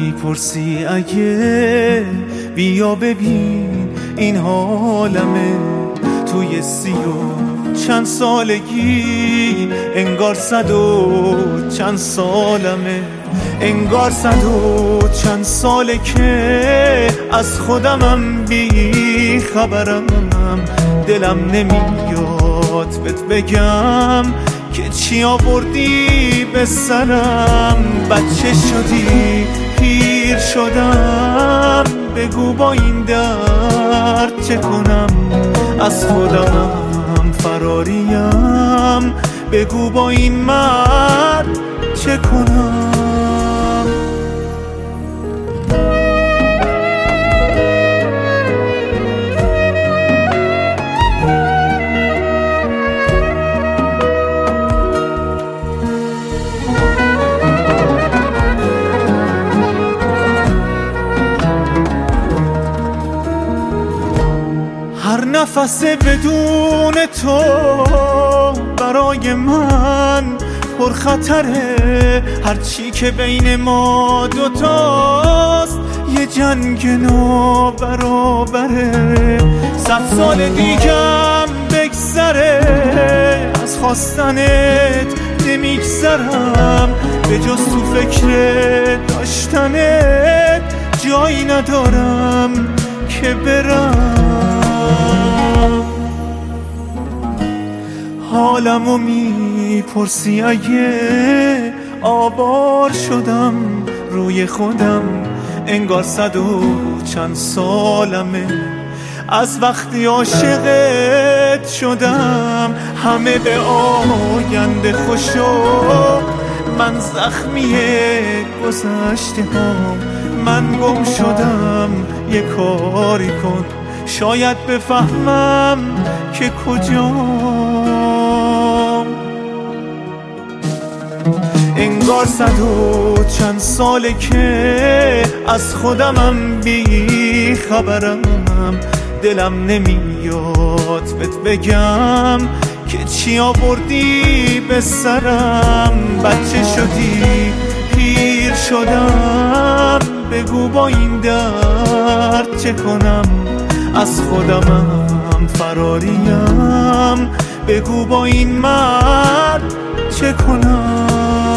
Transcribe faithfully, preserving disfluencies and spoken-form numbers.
میپرسی اگه بیا ببین این حالمه توی سی و چند سالگی، انگار صد و چند سالمه، انگار صد و چند ساله که از خودمم بی خبرم. دلم نمیاد بهت بگم که چی آوردی به سرم. بچه شدی پیر شدم، بگو با این درد چه کنم. از خودمم فراریم، بگو با این مرد چه کنم. هر نفس بدون تو برای من پرخطره، هرچی که بین ما دوتاست یه جنگ نابرابره. صد سال دیگم بگذره از خواستنت نمیگذرم، به جز تو فکر داشتنت جایی ندارم که برم. حالمو میپرسی اگه آوار شدم روی خودم، انگار صد و چند سالمه از وقتی عاشقت شدم. همه به آینده خوشو، من زخمی گذشته هم. من گم شدم یه کاری کن، شاید بفهمم که کجام. انگار صد و چند ساله که از خودمم بی خبرم. دلم نمیاد بهت بگم که چی آوردی به سرم. بچه شدی پیر شدم، بگو با این درد چه کنم. از خودمم فراریم، بگو با این مرد چه کنم.